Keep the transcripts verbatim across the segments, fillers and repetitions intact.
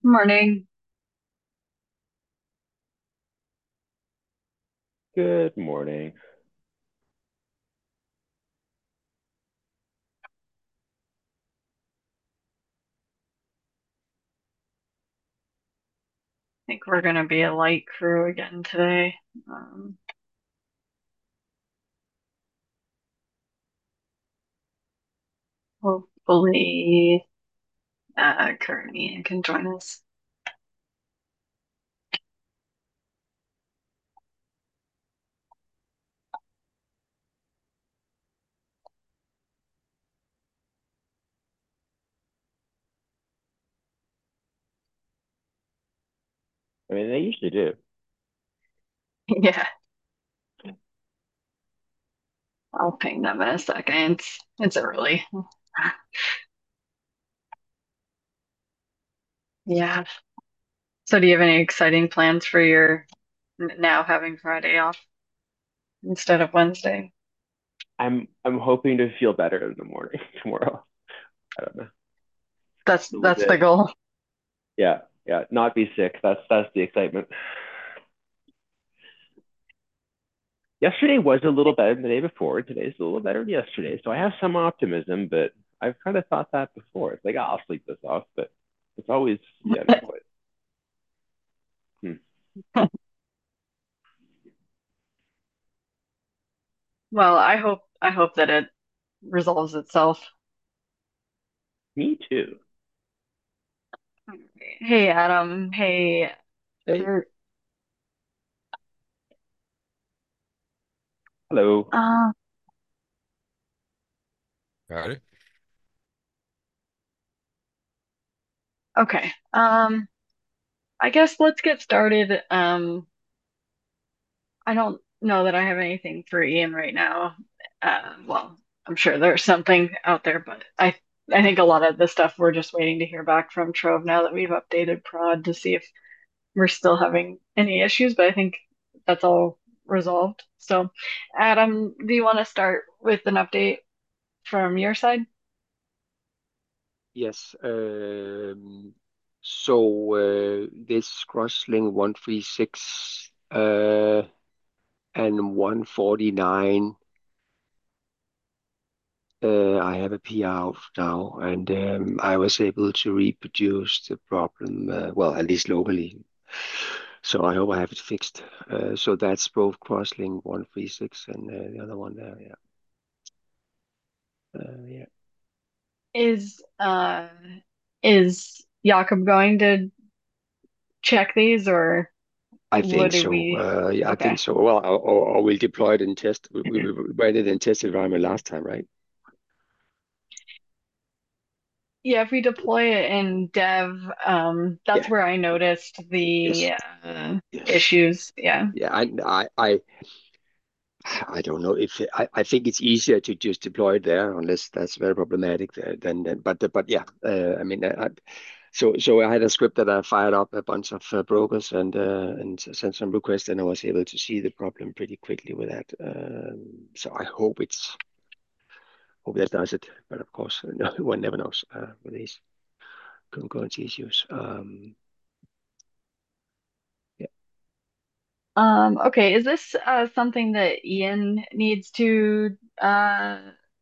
Morning. Good morning. I think we're gonna be a light crew again today. Um, hopefully, uh, Courtney can join us. I mean, they usually do. Yeah, I'll ping them in a second. It's, it's early. Yeah. So, do you have any exciting plans for your n- now having Friday off instead of Wednesday? I'm I'm hoping to feel better in the morning tomorrow. I don't know. That's A little that's the bit. goal. Yeah, yeah. Not be sick. That's that's the excitement. Yesterday was a little better than the day before. Today's a little better than yesterday. So I have some optimism, but I've kind of thought that before. It's like, oh, I'll sleep this off, but it's always, yeah, not quite. Hmm. Well, I hope I hope that it resolves itself. Me too. Hey, Adam. Hey, Hey, Kurt. hello. Uh, Got it. okay. Um, I guess let's get started. Um, I don't know that I have anything for Ian right now. Uh, well, I'm sure there's something out there, but I I think a lot of the stuff we're just waiting to hear back from Trove now that we've updated prod to see if we're still having any issues, but I think that's all resolved. So, Adam, do you want to start with an update from your side? Yes. um, So uh, this Crosslink one thirty-six uh, and one forty-nine, uh, I have a P R out now, and um, I was able to reproduce the problem, uh, well, at least locally. So I hope I have it fixed. Uh, so that's both Crosslink one thirty-six and uh, the other one there. Yeah. Uh, yeah. Is uh is Jakob going to check these or I what think do so. we? Uh, yeah, I Okay. think so. Well, or, or or we'll deploy it and test. We, we, we ran it in test environment last time, right? Yeah, if we deploy it in dev, um, that's Yeah. where I noticed the Yes. uh, Yes. issues. Yeah. Yeah. I I I I don't know if I, I think it's easier to just deploy it there unless that's very problematic there, than than but but yeah. Uh, I mean, I, so so I had a script that I fired up a bunch of uh, brokers and uh, and sent some requests, and I was able to see the problem pretty quickly with that. Um, so I hope it's hope that does it. But of course, no, one never knows uh, with these concurrency issues. Um, yeah. Um, okay, is this uh, something that Ian needs to uh,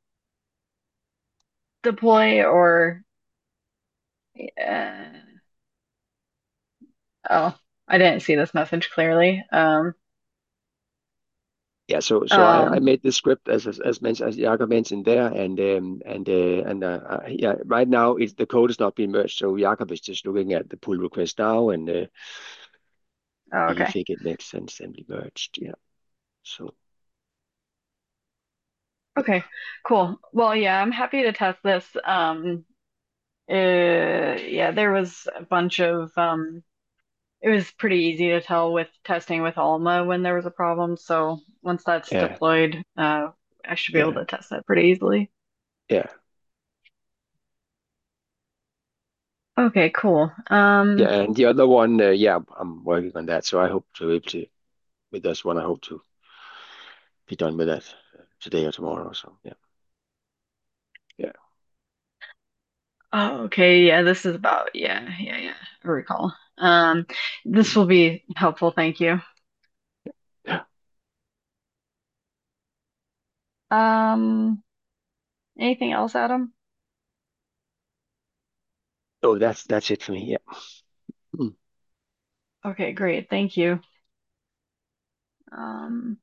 deploy or uh, oh, I didn't see this message clearly. Um, Yeah, so so I, I um, made the script as as, as mentioned as Jakob mentioned there, and um, and uh, and uh, uh, yeah, right now it's the code is not being merged, so Jakob is just looking at the pull request now, and uh, oh, he okay. think it makes sense and be merged. Yeah, so yeah, Okay, cool. Well, yeah, I'm happy to test this. Um, uh, yeah, there was a bunch of um, it was pretty easy to tell with testing with Alma when there was a problem. So once that's yeah, deployed, uh, I should be able yeah, to test that pretty easily. yeah, Okay, cool. Um, yeah. And the other one, uh, yeah, I'm working on that, so I hope to be able to with this one. I hope to be done with that uh, today or tomorrow. So yeah, yeah, Oh, okay. Yeah, this is about, yeah, yeah, yeah. I recall. Um, this will be helpful. Thank you. Um, anything else, Adam? Oh, that's that's it for me. Yeah. Mm. Okay, great. Thank you. Um,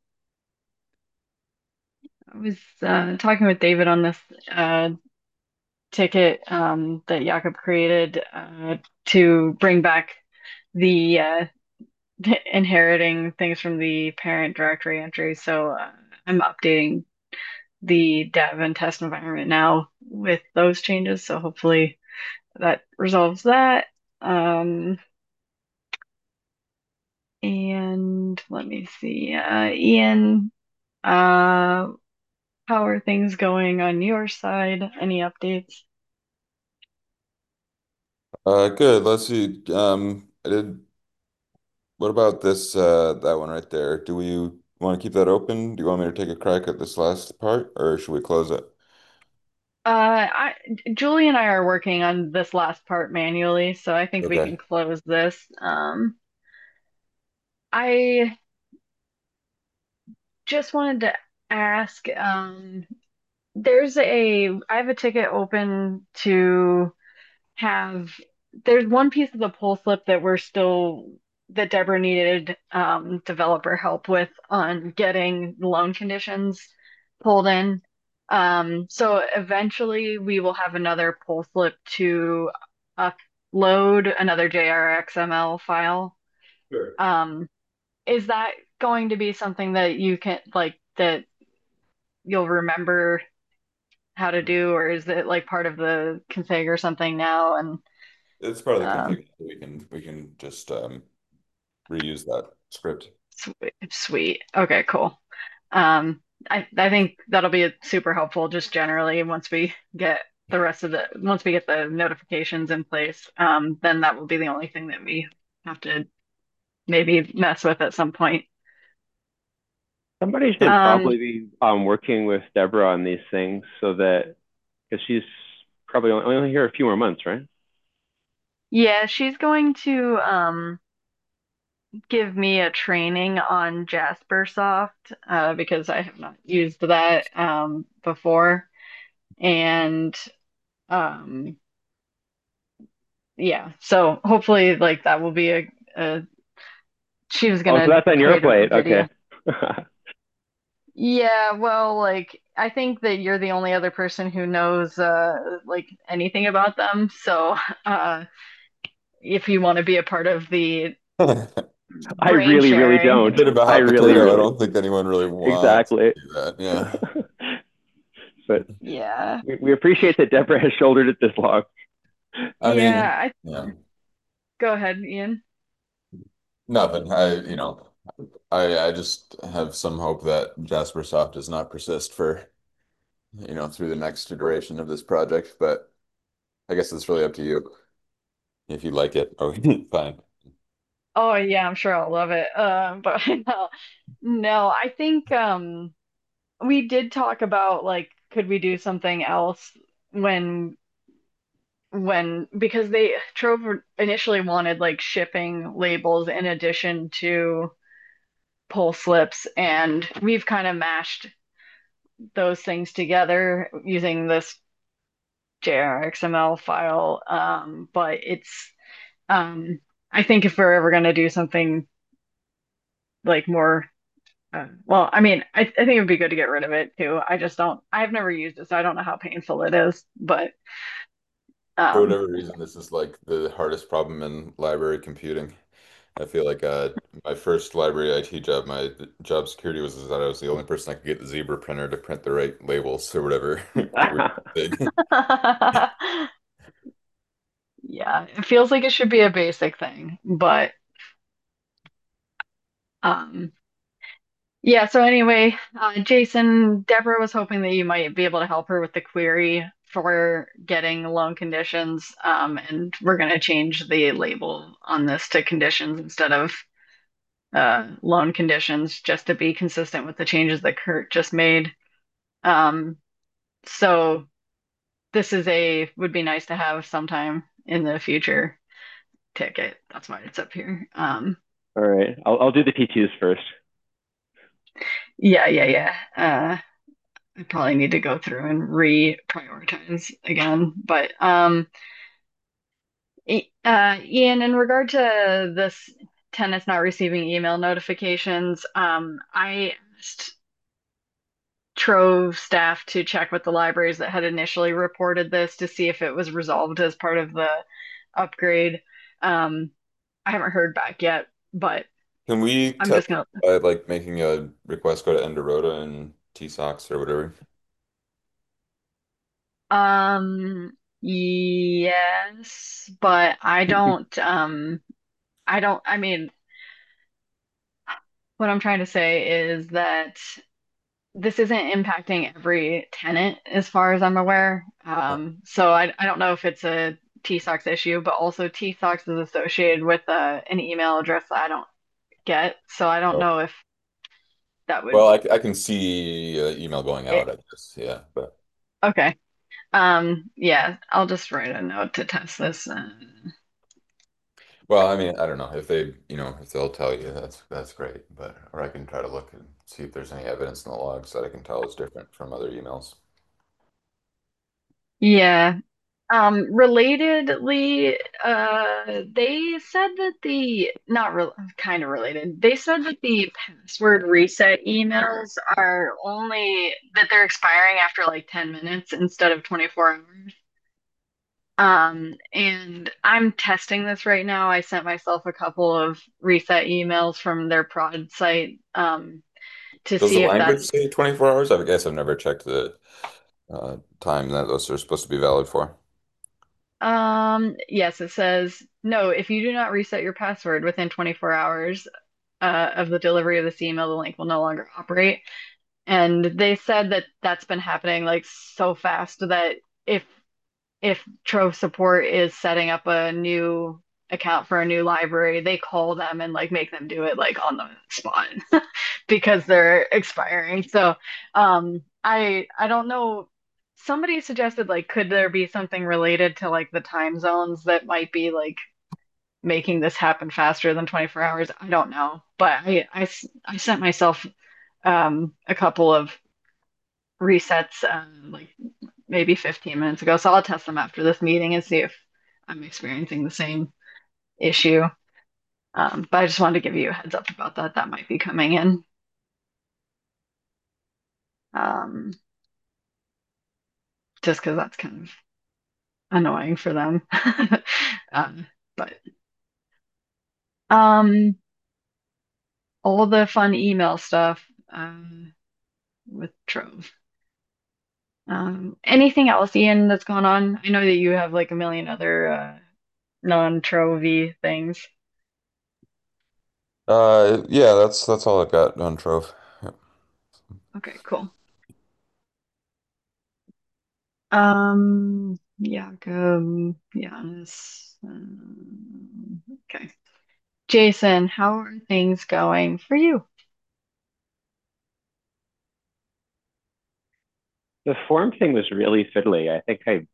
I was uh, talking with David on this uh, ticket um, that Jakob created uh, to bring back the uh, inheriting things from the parent directory entry. So uh, I'm updating the dev and test environment now with those changes. So hopefully that resolves that. Um, and let me see, uh, Ian, uh, how are things going on your side? Any updates? Uh, good. Let's see. Um, I did. What about this? Uh, that one right there. Do we want to keep that open? Do you want me to take a crack at this last part, or should we close it? Uh, I, Julie and I are working on this last part manually, so I think we can Okay. close this. Um, I just wanted to ask, um, there's a, I have a ticket open to have, there's one piece of the poll slip that we're still, that Deborah needed um, developer help with on getting loan conditions pulled in. Um, so eventually we will have another poll slip to upload another J R X M L file. Sure. Um, is that going to be something that you can like that you'll remember how to do, or is it like part of the config or something now? And It's part of the um, config. We can we can just um, reuse that script. sweet, sweet. Okay, cool. Um, I I think that'll be super helpful just generally once we get the rest of the once we get the notifications in place. Um, then that will be the only thing that we have to maybe mess with at some point. Somebody should Um, probably be um, working with Deborah on these things so that because she's probably only, only here a few more months, right? yeah, she's going to um give me a training on Jaspersoft uh, because I have not used that um before. And um yeah, so hopefully like that will be a, a she was Oh, so gonna that's on your create a plate. Okay. video. Yeah, well, like I think that you're the only other person who knows uh like anything about them. So uh if you want to be a part of the A I brain really, really sharing, don't. bit of a I hot really, potato. I really don't think anyone really wants exactly. to do that. Yeah. But yeah. we, we appreciate that Deborah has shouldered it this long. I Yeah, mean, I yeah. go ahead, Ian. Nothing. I, you know, I I just have some hope that Jaspersoft does not persist for, you know, through the next iteration of this project, but I guess it's really up to you if you like it. Oh, fine. Oh yeah, I'm sure I'll love it. Um, but no, no, I think um we did talk about like could we do something else when when because they Trove initially wanted like shipping labels in addition to pull slips, and we've kind of mashed those things together using this J R X M L file. Um, but it's um I think if we're ever going to do something like more Uh, well, I mean, I, I think it would be good to get rid of it too. I just don't, I've never used it, so I don't know how painful it is. But For um, whatever reason, this is like the hardest problem in library computing. I feel like uh, my first library I T job, my job security was that I was the only person that could get the Zebra printer to print the right labels or whatever weird thing. yeah, it feels like it should be a basic thing. But um, yeah, so anyway, uh, Jason, Deborah was hoping that you might be able to help her with the query for getting loan conditions. Um, and we're going to change the label on this to conditions instead of uh, loan conditions just to be consistent with the changes that Kurt just made. Um, so this is a would be nice to have sometime in the future ticket. That's why it's up here. Um, All right, I'll I'll do the P twos first. yeah, yeah, yeah. Uh, I probably need to go through and reprioritize again. But um, E- uh, Ian, in regard to this tenants not receiving email notifications, um, I asked Trove staff to check with the libraries that had initially reported this to see if it was resolved as part of the upgrade. Um, I haven't heard back yet, but Can we I'm test just gonna. by like making a request go to Enderota and T-Sox or whatever? Um, yes, but I don't. Um, I don't. I mean, what I'm trying to say is that this isn't impacting every tenant as far as I'm aware. Um, so I, I don't know if it's a T SOX issue, but also T SOX is associated with uh, an email address that I don't get. So I don't Oh. know if that would Well, I, I can see uh, email going it. out, I guess. Yeah, but Okay. Um, yeah, I'll just write a note to test this. Uh, well, I mean, I don't know if they, you know, if they'll tell you, that's that's great. But or I can try to look and see if there's any evidence in the logs that I can tell is different from other emails. yeah. Um, relatedly, uh, they said that the not re kind of related. They said that the password reset emails are only that they're expiring after like ten minutes instead of twenty-four hours. Um, and I'm testing this right now. I sent myself a couple of reset emails from their prod site, um, to Does the see if language that's say twenty-four hours? I guess I've never checked the uh, time that those are supposed to be valid for. um, yes, it says no, if you do not reset your password within twenty-four hours, uh, of the delivery of this email, the link will no longer operate. And they said that that's been happening like so fast that if if Trove support is setting up a new account for a new library, they call them and like make them do it like on the spot because they're expiring. So um I I don't know. Somebody suggested like could there be something related to like the time zones that might be like making this happen faster than twenty-four hours? I don't know. But I I, I sent myself um a couple of resets um like maybe fifteen minutes ago. So I'll test them after this meeting and see if I'm experiencing the same issue. Um, but I just wanted to give you a heads up about that. That might be coming in. Um, just because that's kind of annoying for them. Um, but um, all the fun email stuff um, with Trove. Um, anything else, Ian, that's going on? I know that you have like a million other uh, non-Trove things. Uh, yeah, that's that's all I've got on Trove. Yep. Okay, cool. Um, Jakob, Giannis. Um, okay. Jason, how are things going for you? The form thing was really fiddly. I think I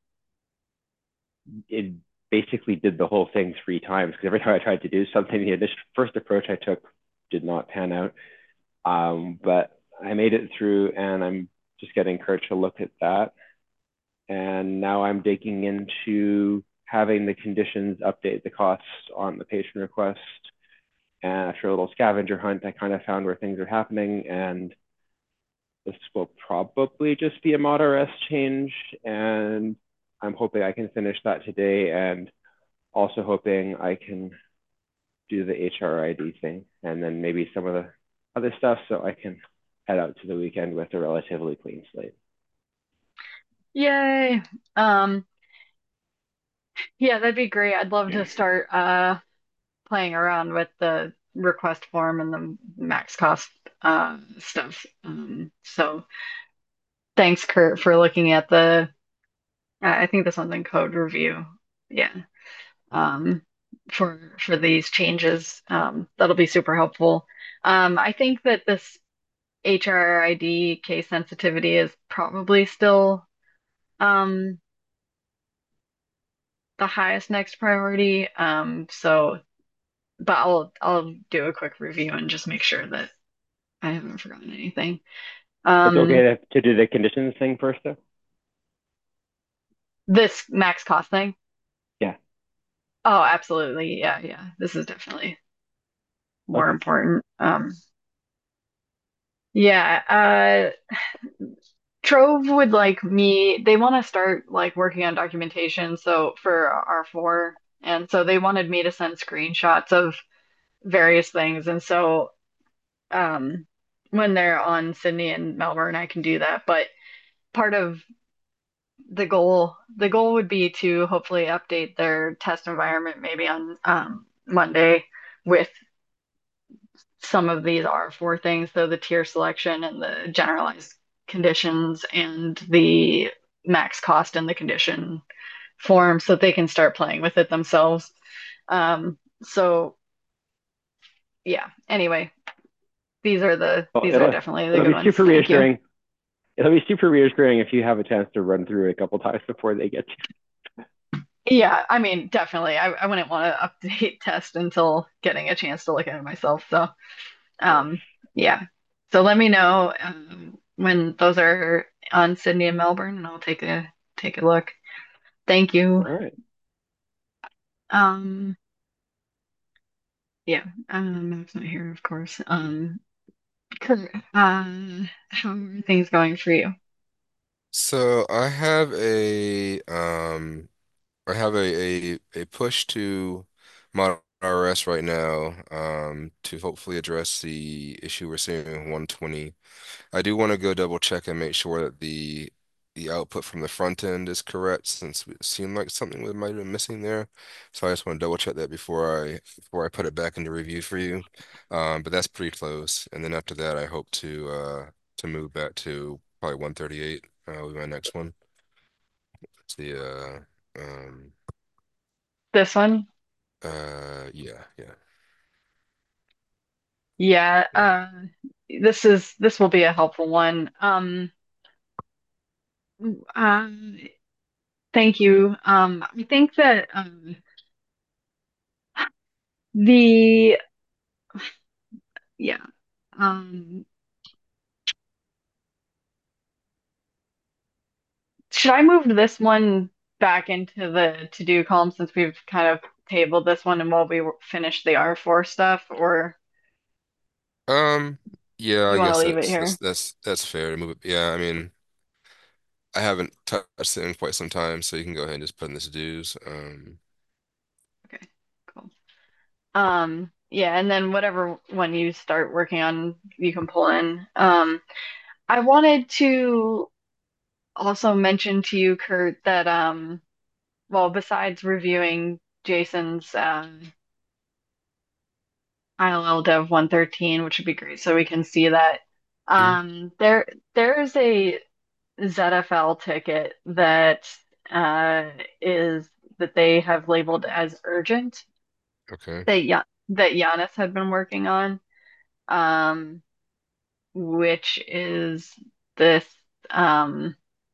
it basically did the whole thing three times because every time I tried to do something, the initial first approach I took did not pan out. Um, but I made it through, and I'm just getting Kurt to look at that. And now I'm digging into having the conditions update the costs on the patient request. And after a little scavenger hunt, I kind of found where things are happening, and this will probably just be a mod R S change. And I'm hoping I can finish that today, and also hoping I can do the H R I D thing and then maybe some of the other stuff so I can head out to the weekend with a relatively clean slate. Yay. Um, yeah, that'd be great. I'd love to start uh playing around with the request form and the max cost uh stuff. Um, so thanks, Kurt, for looking at the I think this one's in code review. Yeah. Um, for for these changes. Um, that'll be super helpful. Um, I think that this H R I D case sensitivity is probably still um, the highest next priority. Um, so, but I'll I'll do a quick review and just make sure that I haven't forgotten anything. It's okay Um, to, to do the conditions thing first, though. this max cost thing. Yeah. Oh, absolutely. Yeah, yeah. This is definitely more Okay. important. Um, yeah, uh, Trove would like me, they want to start like working on documentation so for R four. And so they wanted me to send screenshots of various things. And so um when they're on Sydney and Melbourne, I can do that. But part of the goal, the goal would be to hopefully update their test environment maybe on um Monday with some of these R four things, so the tier selection and the generalized conditions and the max cost and the condition form so they can start playing with it themselves. Um, so yeah, anyway, these are the Well, these are it'll definitely the it'll good be ones. super Thank you. reassuring. It'll be super reassuring if you have a chance to run through it a couple times before they get Yeah, I mean, definitely. I, I wouldn't want to update test until getting a chance to look at it myself. So, to. um, yeah. So let me know um, when those are on Sydney and Melbourne, and I'll take a take a look. Thank you. All right. Um, yeah, um, Mac's not here, of course. Um, Kurt, uh, how are things going for you? So I have a um I have a a, a push to mod R S right now um to hopefully address the issue we're seeing in one twenty. I do want to go double check and make sure that the the output from the front end is correct since it seemed like something that might have been missing there. So I just want to double check that before I before I put it back into review for you. Um, but that's pretty close. And then after that, I hope to uh to move back to probably one thirty-eight uh, with my next one. It's the uh um This one? uh yeah, yeah. Yeah, Yeah. uh, this is this will be a helpful one. Um, uh, thank you. Um, I think that um, the yeah. Um, should I move this one back into the to-do column since we've kind of tabled this one and while we finish the R four stuff, or Um yeah, I you want to guess leave it that's that's here? that's that's fair to move it. Yeah, I mean I haven't touched it in quite some time, so you can go ahead and just put in this dues. Um, Okay, cool. Um, yeah, and then whatever one you start working on, you can pull in. Um, I wanted to also mention to you, Kurt, that um, well, besides reviewing Jason's uh, I L L Dev one thirteen, which would be great, so we can see that. mhm. Um, there there is a Z F L ticket that uh, is that they have labeled as urgent Okay. that ja that Giannis had been working on, um, which is this um,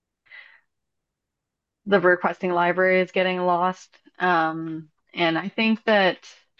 the requesting library is getting lost. Um, and I think that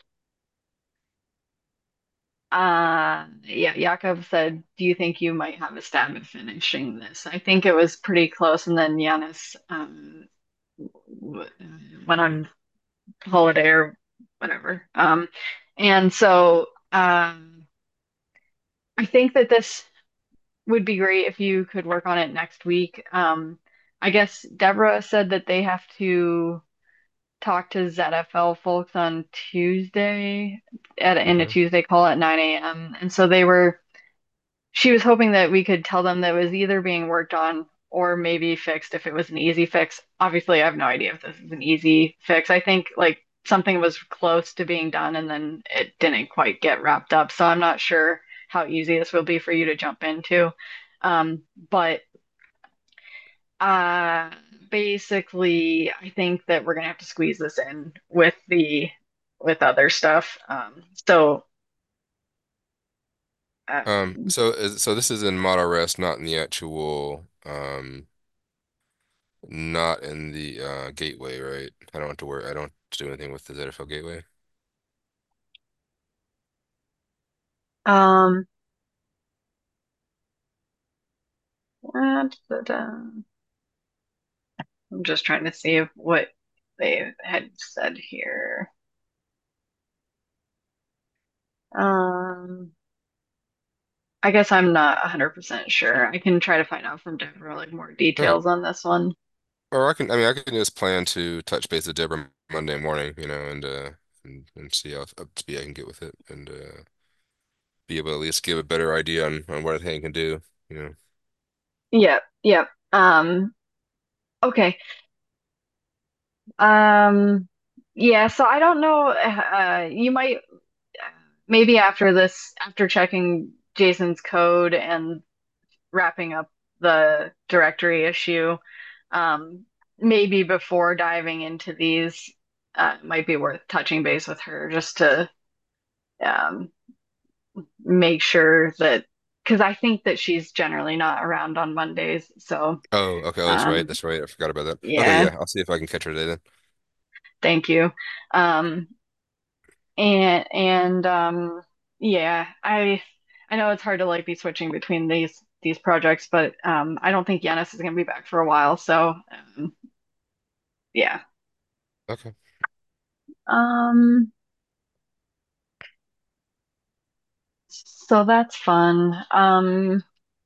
uh yeah, Jakob said, "Do you think you might have a stab at finishing this?" I think it was pretty close, and then Giannis um w- went on holiday or whatever. Um, and so um, I think that this would be great if you could work on it next week. Um, I guess Deborah said that they have to talk to Z F L folks on Tuesday at in a Okay. Tuesday call at nine a m. And so they were she was hoping that we could tell them that it was either being worked on or maybe fixed if it was an easy fix. Obviously, I have no idea if this is an easy fix. I think like something was close to being done and then it didn't quite get wrapped up. So I'm not sure how easy this will be for you to jump into. Um, but uh, basically, I think that we're gonna have to squeeze this in with the with other stuff. Um, so uh, Um, so is, so this is in Model Rest, not in the actual um not in the uh, gateway, right? I don't have to worry. I don't have to do anything with the Z F L gateway. Um, uh, but, uh, I'm just trying to see if what they had said here. Um, I guess I'm not one hundred percent sure. I can try to find out from Deborah like more Okay. details on this one. Or I can, I mean, I can just plan to touch base with Deborah Monday morning, you know, and uh, and, and see how up to speed I can get with it, and uh, be able to at least give a better idea on on what I think I can do, you know. Yep, yep. Um, okay. Um, yeah, so I don't know. Uh, you might maybe after this, after checking Jason's code and wrapping up the directory issue, um, maybe before diving into these, uh, might be worth touching base with her just to um, make sure that, because I think that she's generally not around on Mondays. So, Oh, okay, oh, that's right, um, that's right. I forgot about that. Okay, yeah, yeah, I'll see if I can catch her today then. thank you. Um, and and um, yeah, I I know it's hard to like be switching between these these projects, but um, I don't think Yanis is going to be back for a while. So, um, yeah. Okay. Um, so that's fun. Um,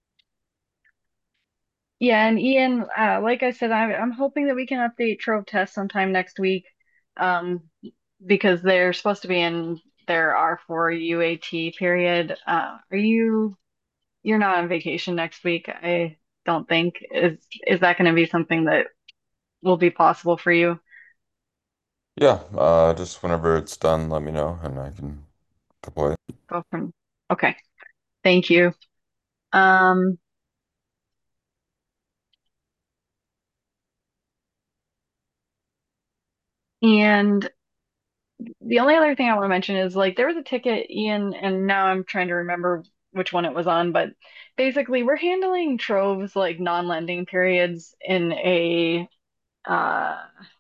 yeah, and Ian, uh, like I said, I, I'm hoping that we can update Trove Test sometime next week, um, because they're supposed to be in their R four U A T period. Uh, are you, you're not on vacation next week, I don't think. Is is that going to be something that will be possible for you? Yeah, uh, just whenever it's done, let me know and I can deploy it. Go from, okay, thank you. Um, and the only other thing I want to mention is like there was a ticket, Ian, and now I'm trying to remember which one it was on, but basically we're handling Trove's like non-lending periods in a uh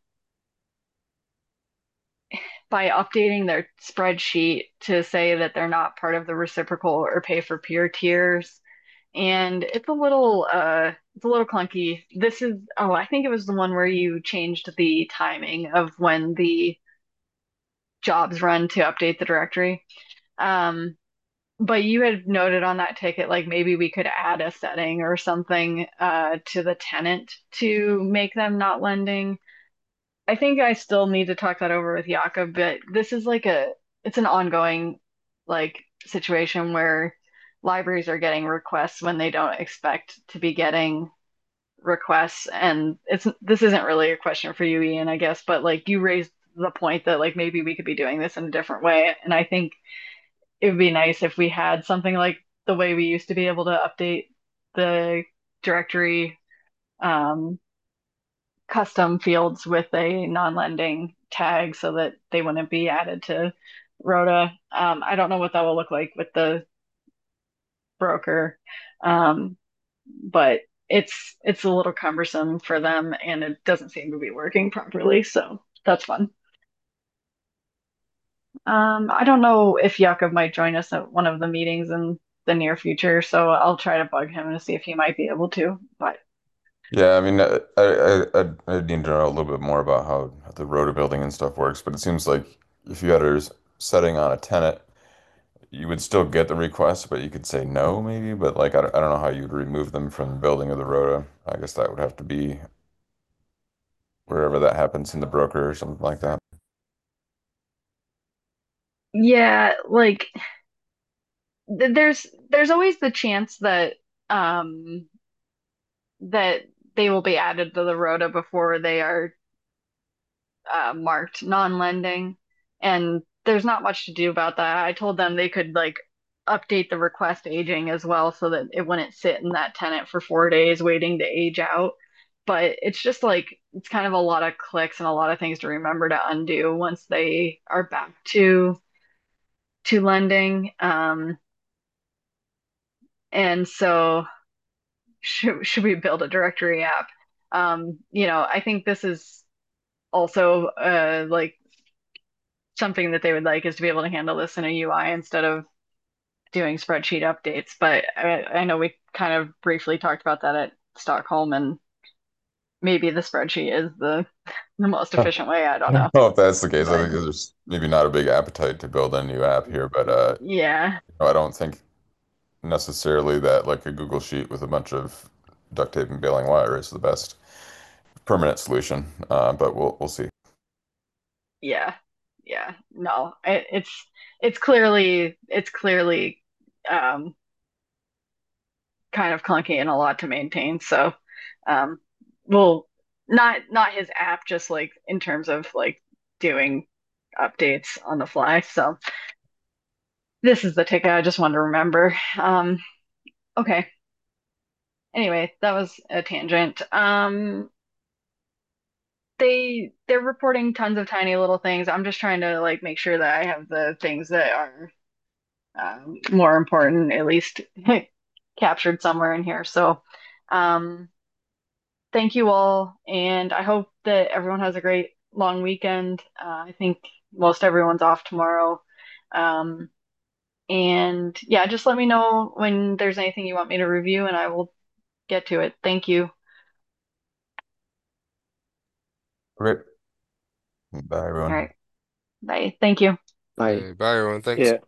by updating their spreadsheet to say that they're not part of the reciprocal or pay for peer tiers. And it's a little uh it's a little clunky. This is oh, I think it was the one where you changed the timing of when the jobs run to update the directory. Um, But you had noted on that ticket, like maybe we could add a setting or something uh, to the tenant to make them not lending. I think I still need to talk that over with Jakob, but this is like a, it's an ongoing like situation where libraries are getting requests when they don't expect to be getting requests. And it's, this isn't really a question for you, Ian, I guess, but like you raised the point that like maybe we could be doing this in a different way. And I think it would be nice if we had something like the way we used to be able to update the directory um, custom fields with a non-lending tag so that they wouldn't be added to Rhoda. Um, I don't know what that will look like with the broker, um, but it's it's a little cumbersome for them and it doesn't seem to be working properly. So that's fun. Um, I don't know if Jakob might join us at one of the meetings in the near future, so I'll try to bug him to see if he might be able to. But Yeah, I mean, I, I, I, I need to know a little bit more about how the rotor building and stuff works, but it seems like if you had a s- setting on a tenant, you would still get the request, but you could say no, maybe. But like, I don't, I don't know how you'd remove them from the building of the rota. I guess that would have to be wherever that happens in the broker or something like that. yeah, like th there's there's always the chance that um that they will be added to the rota before they are uh, marked non-lending, and there's not much to do about that. I told them they could like update the request aging as well so that it wouldn't sit in that tenant for four days waiting to age out. But it's just like it's kind of a lot of clicks and a lot of things to remember to undo once they are back to to lending. Um, and so should should we build a directory app? Um, you know, I think this is also uh like something that they would like is to be able to handle this in a U I instead of doing spreadsheet updates. But I, I know we kind of briefly talked about that at Stockholm, and maybe the spreadsheet is the the most Huh. efficient way. I I don't know. don't know if that's the case. I But think there's maybe not a big appetite to build a new app here, but uh, yeah, you know, I don't think necessarily that like a Google Sheet with a bunch of duct tape and baling wire is the best permanent solution. Uh, but we'll we'll see. yeah, yeah. No, it, it's it's clearly it's clearly um kind of clunky and a lot to maintain. So, um, well, not not his app, just like in terms of like doing updates on the fly. So this is the ticket I just wanted to remember. Um, okay. Anyway, that was a tangent. Um, they they're reporting tons of tiny little things. I'm just trying to like make sure that I have the things that are um, more important, at least captured somewhere in here. So, um, thank you all, and I hope that everyone has a great long weekend. Uh, I think most everyone's off tomorrow. Um, and yeah, just let me know when there's anything you want me to review, and I will get to it. Thank you. Okay. Bye, All everyone. right. Bye. Thank you. Bye. Okay, bye everyone. Thanks. Yeah.